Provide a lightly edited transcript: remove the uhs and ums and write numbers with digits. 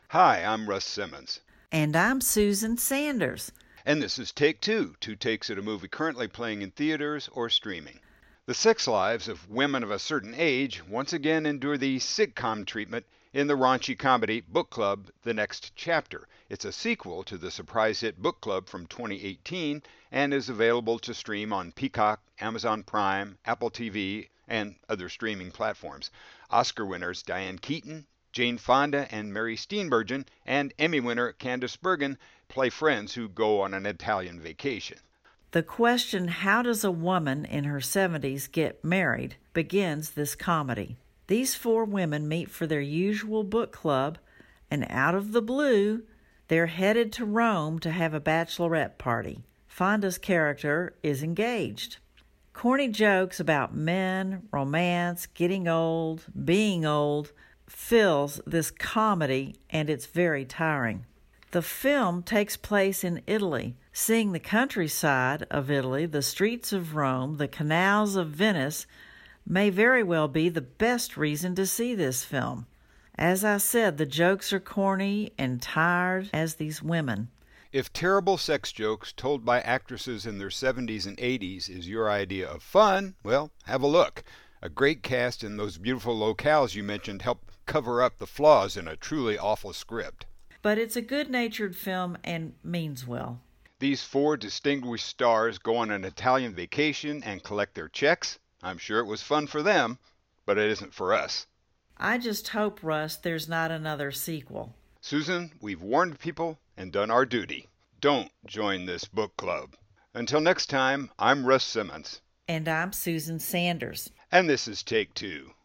Hi, I'm Russ Simmons. And I'm Susan Sanders. And this is Take Two, two takes at a movie currently playing in theaters or streaming. The sex lives of women of a certain age once again endure the sitcom treatment in the raunchy comedy Book Club: The Next Chapter. It's a sequel to the surprise hit Book Club from 2018 and is available to stream on Peacock, Amazon Prime, Apple TV, and other streaming platforms. Oscar winners Diane Keaton, Jane Fonda, and Mary Steenburgen, and Emmy winner Candice Bergen play friends who go on an Italian vacation. The question, how does a woman in her 70s get married, begins this comedy. These four women meet for their usual book club, and out of the blue, they're headed to Rome to have a bachelorette party. Fonda's character is engaged. Corny jokes about men, romance, getting old, being old, fills this comedy, and it's very tiring. The film takes place in Italy. Seeing the countryside of Italy, the streets of Rome, the canals of Venice may very well be the best reason to see this film. As I said, the jokes are corny and tired as these women. If terrible sex jokes told by actresses in their 70s and 80s is your idea of fun, well, have a look. A great cast and those beautiful locales you mentioned help cover up the flaws in a truly awful script. But it's a good-natured film and means well. These four distinguished stars go on an Italian vacation and collect their checks. I'm sure it was fun for them, but it isn't for us. I just hope, Russ, there's not another sequel. Susan, we've warned people and done our duty. Don't join this book club. Until next time, I'm Russ Simmons. And I'm Susan Sanders. And this is Take Two.